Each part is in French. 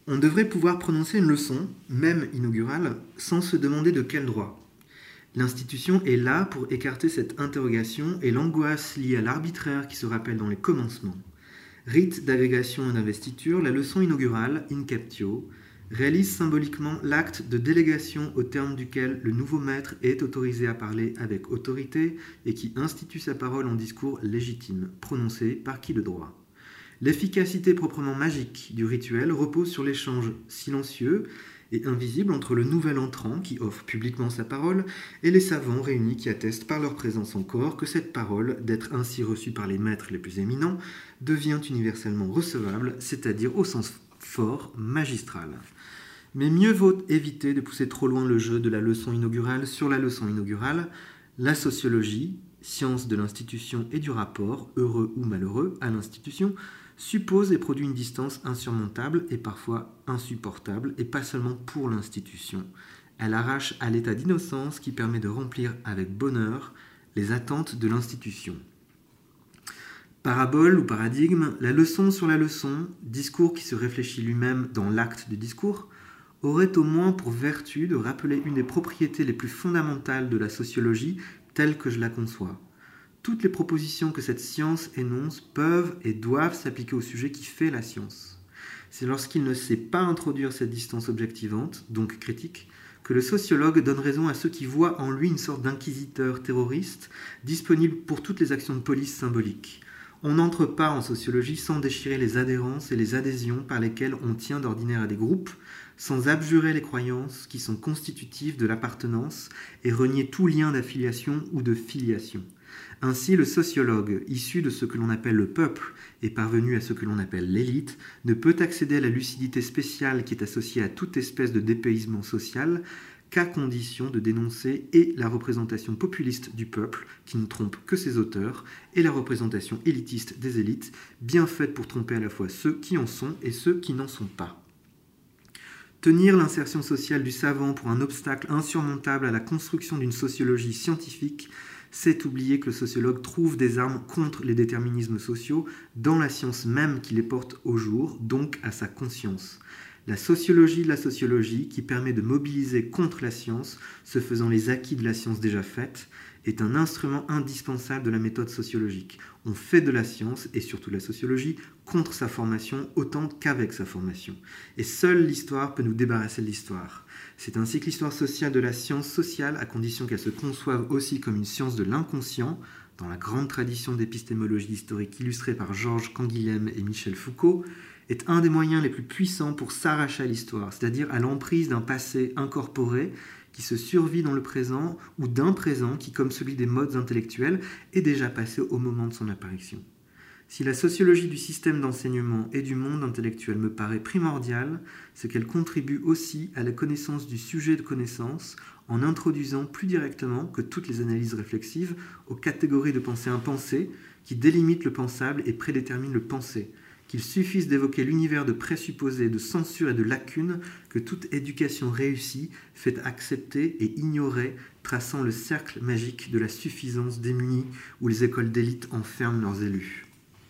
On devrait pouvoir prononcer une leçon, même inaugurale, sans se demander de quel droit. L'institution est là pour écarter cette interrogation et l'angoisse liée à l'arbitraire qui se rappelle dans les commencements. Rite d'agrégation et d'investiture, la leçon inaugurale, in captio, réalise symboliquement l'acte de délégation au terme duquel le nouveau maître est autorisé à parler avec autorité et qui institue sa parole en discours légitime, prononcé par qui de droit. L'efficacité proprement magique du rituel repose sur l'échange silencieux et invisible entre le nouvel entrant qui offre publiquement sa parole et les savants réunis qui attestent par leur présence en corps que cette parole, d'être ainsi reçue par les maîtres les plus éminents, devient universellement recevable, c'est-à-dire au sens fort, magistral. Mais mieux vaut éviter de pousser trop loin le jeu de la leçon inaugurale sur la leçon inaugurale. La sociologie, science de l'institution et du rapport, heureux ou malheureux, à l'institution, suppose et produit une distance insurmontable et parfois insupportable, et pas seulement pour l'institution. Elle arrache à l'état d'innocence qui permet de remplir avec bonheur les attentes de l'institution. Parabole ou paradigme, la leçon sur la leçon, discours qui se réfléchit lui-même dans l'acte du discours, aurait au moins pour vertu de rappeler une des propriétés les plus fondamentales de la sociologie telle que je la conçois. Toutes les propositions que cette science énonce peuvent et doivent s'appliquer au sujet qui fait la science. C'est lorsqu'il ne sait pas introduire cette distance objectivante, donc critique, que le sociologue donne raison à ceux qui voient en lui une sorte d'inquisiteur terroriste disponible pour toutes les actions de police symboliques. On n'entre pas en sociologie sans déchirer les adhérences et les adhésions par lesquelles on tient d'ordinaire à des groupes, sans abjurer les croyances qui sont constitutives de l'appartenance et renier tout lien d'affiliation ou de filiation. Ainsi, le sociologue, issu de ce que l'on appelle le peuple et parvenu à ce que l'on appelle l'élite, ne peut accéder à la lucidité spéciale qui est associée à toute espèce de dépaysement social qu'à condition de dénoncer et la représentation populiste du peuple, qui ne trompe que ses auteurs, et la représentation élitiste des élites, bien faite pour tromper à la fois ceux qui en sont et ceux qui n'en sont pas. Tenir l'insertion sociale du savant pour un obstacle insurmontable à la construction d'une sociologie scientifique, c'est oublier que le sociologue trouve des armes contre les déterminismes sociaux dans la science même qui les porte au jour, donc à sa conscience. La sociologie de la sociologie, qui permet de mobiliser contre la science, se faisant les acquis de la science déjà faite, est un instrument indispensable de la méthode sociologique. On fait de la science, et surtout de la sociologie, contre sa formation autant qu'avec sa formation. Et seule l'histoire peut nous débarrasser de l'histoire. C'est ainsi que l'histoire sociale de la science sociale, à condition qu'elle se conçoive aussi comme une science de l'inconscient, dans la grande tradition d'épistémologie historique illustrée par Georges Canguilhem et Michel Foucault, est un des moyens les plus puissants pour s'arracher à l'histoire, c'est-à-dire à l'emprise d'un passé incorporé qui se survit dans le présent ou d'un présent qui, comme celui des modes intellectuels, est déjà passé au moment de son apparition. Si la sociologie du système d'enseignement et du monde intellectuel me paraît primordiale, c'est qu'elle contribue aussi à la connaissance du sujet de connaissance en introduisant plus directement que toutes les analyses réflexives aux catégories de pensée impensée qui délimitent le pensable et prédéterminent le pensé, qu'il suffise d'évoquer l'univers de présupposés, de censure et de lacunes que toute éducation réussie fait accepter et ignorer, traçant le cercle magique de la suffisance démunie où les écoles d'élite enferment leurs élus.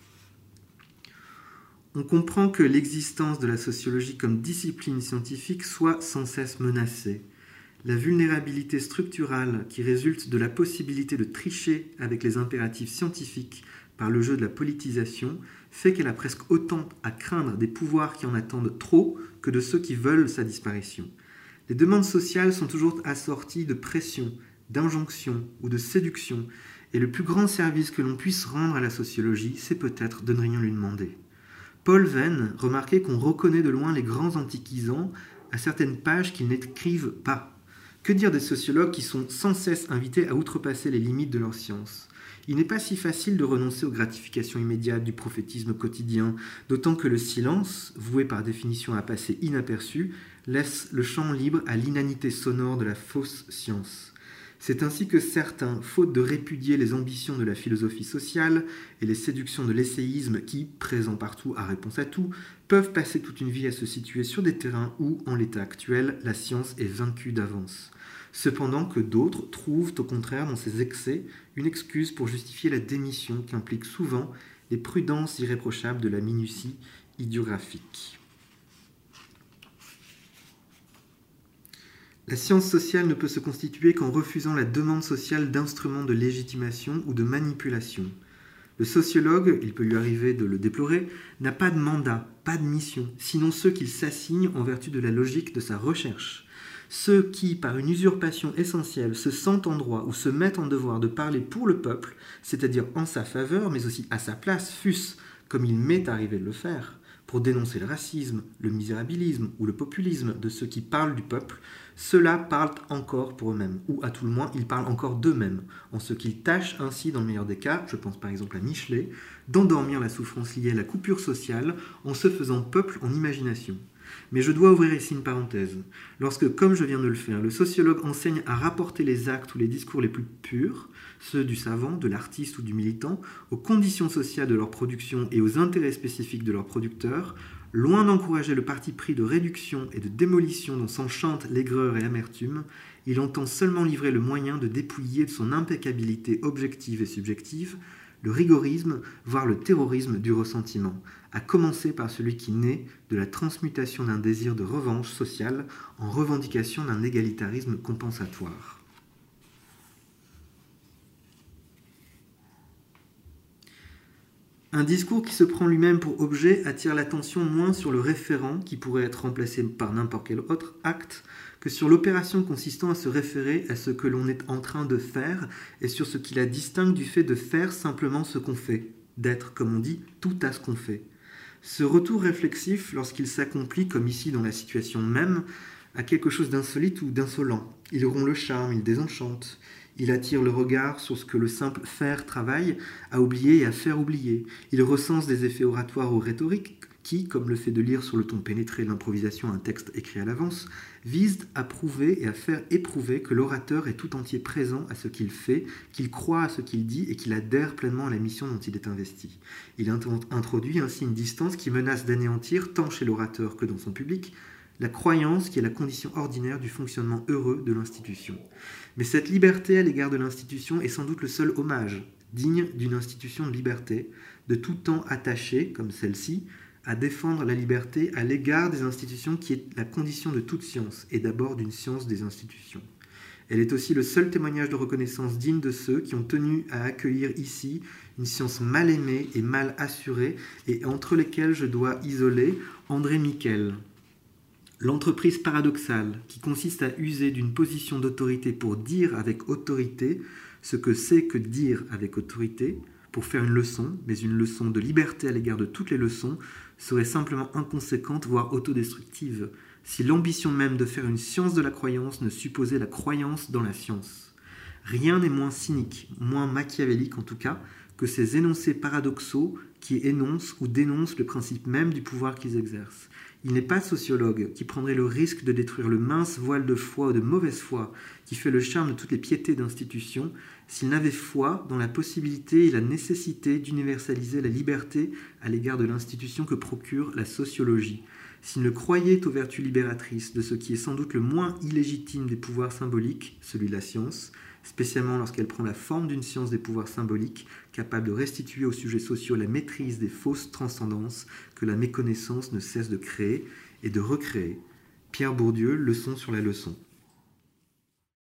On comprend que l'existence de la sociologie comme discipline scientifique soit sans cesse menacée. La vulnérabilité structurale qui résulte de la possibilité de tricher avec les impératifs scientifiques par le jeu de la politisation fait qu'elle a presque autant à craindre des pouvoirs qui en attendent trop que de ceux qui veulent sa disparition. Les demandes sociales sont toujours assorties de pression, d'injonction ou de séduction, et le plus grand service que l'on puisse rendre à la sociologie, c'est peut-être de ne rien lui demander. Paul Venn remarquait qu'on reconnaît de loin les grands antiquisants à certaines pages qu'ils n'écrivent pas. Que dire des sociologues qui sont sans cesse invités à outrepasser les limites de leur science ? Il n'est pas si facile de renoncer aux gratifications immédiates du prophétisme quotidien, d'autant que le silence, voué par définition à passer inaperçu, laisse le champ libre à l'inanité sonore de la fausse science. C'est ainsi que certains, faute de répudier les ambitions de la philosophie sociale et les séductions de l'essayisme qui, présent partout à réponse à tout, peuvent passer toute une vie à se situer sur des terrains où, en l'état actuel, la science est vaincue d'avance. Cependant que d'autres trouvent au contraire dans ces excès une excuse pour justifier la démission qu'implique souvent les prudences irréprochables de la minutie idiographique. La science sociale ne peut se constituer qu'en refusant la demande sociale d'instruments de légitimation ou de manipulation. Le sociologue, il peut lui arriver de le déplorer, n'a pas de mandat, pas de mission, sinon ceux qu'il s'assigne en vertu de la logique de sa recherche. Ceux qui, par une usurpation essentielle, se sentent en droit ou se mettent en devoir de parler pour le peuple, c'est-à-dire en sa faveur, mais aussi à sa place, fût-ce, comme il m'est arrivé de le faire, pour dénoncer le racisme, le misérabilisme ou le populisme de ceux qui parlent du peuple, ceux-là parlent encore pour eux-mêmes, ou à tout le moins, ils parlent encore d'eux-mêmes, en ce qu'ils tâchent ainsi, dans le meilleur des cas, je pense par exemple à Michelet, d'endormir la souffrance liée à la coupure sociale en se faisant peuple en imagination. Mais je dois ouvrir ici une parenthèse. Lorsque, comme je viens de le faire, le sociologue enseigne à rapporter les actes ou les discours les plus purs, ceux du savant, de l'artiste ou du militant, aux conditions sociales de leur production et aux intérêts spécifiques de leurs producteurs, loin d'encourager le parti pris de réduction et de démolition dont s'enchantent l'aigreur et l'amertume, il entend seulement livrer le moyen de dépouiller de son impeccabilité objective et subjective le rigorisme, voire le terrorisme du ressentiment, à commencer par celui qui naît de la transmutation d'un désir de revanche sociale en revendication d'un égalitarisme compensatoire. Un discours qui se prend lui-même pour objet attire l'attention moins sur le référent, qui pourrait être remplacé par n'importe quel autre acte, que sur l'opération consistant à se référer à ce que l'on est en train de faire et sur ce qui la distingue du fait de faire simplement ce qu'on fait, d'être, comme on dit, tout à ce qu'on fait. Ce retour réflexif, lorsqu'il s'accomplit, comme ici dans la situation même, a quelque chose d'insolite ou d'insolent. Il rompt le charme, il désenchante. Il attire le regard sur ce que le simple faire travaille à oublier et à faire oublier. Il recense des effets oratoires ou rhétoriques qui, comme le fait de lire sur le ton pénétré de l'improvisation un texte écrit à l'avance, visent à prouver et à faire éprouver que l'orateur est tout entier présent à ce qu'il fait, qu'il croit à ce qu'il dit et qu'il adhère pleinement à la mission dont il est investi. Il introduit ainsi une distance qui menace d'anéantir, tant chez l'orateur que dans son public, la croyance qui est la condition ordinaire du fonctionnement heureux de l'institution. Mais cette liberté à l'égard de l'institution est sans doute le seul hommage, digne d'une institution de liberté, de tout temps attachée, comme celle-ci, à défendre la liberté à l'égard des institutions qui est la condition de toute science, et d'abord d'une science des institutions. Elle est aussi le seul témoignage de reconnaissance digne de ceux qui ont tenu à accueillir ici une science mal aimée et mal assurée, et entre lesquels je dois isoler André Miquel. L'entreprise paradoxale qui consiste à user d'une position d'autorité pour dire avec autorité ce que c'est que dire avec autorité, pour faire une leçon, mais une leçon de liberté à l'égard de toutes les leçons, serait simplement inconséquente, voire autodestructive, si l'ambition même de faire une science de la croyance ne supposait la croyance dans la science. Rien n'est moins cynique, moins machiavélique en tout cas, que ces énoncés paradoxaux qui énoncent ou dénoncent le principe même du pouvoir qu'ils exercent. Il n'est pas sociologue qui prendrait le risque de détruire le mince voile de foi ou de mauvaise foi qui fait le charme de toutes les piétés d'institutions s'il n'avait foi dans la possibilité et la nécessité d'universaliser la liberté à l'égard de l'institution que procure la sociologie, s'il ne croyait aux vertus libératrices de ce qui est sans doute le moins illégitime des pouvoirs symboliques, celui de la science, spécialement lorsqu'elle prend la forme d'une science des pouvoirs symboliques, capable de restituer aux sujets sociaux la maîtrise des fausses transcendances que la méconnaissance ne cesse de créer et de recréer. Pierre Bourdieu, Leçon sur la leçon.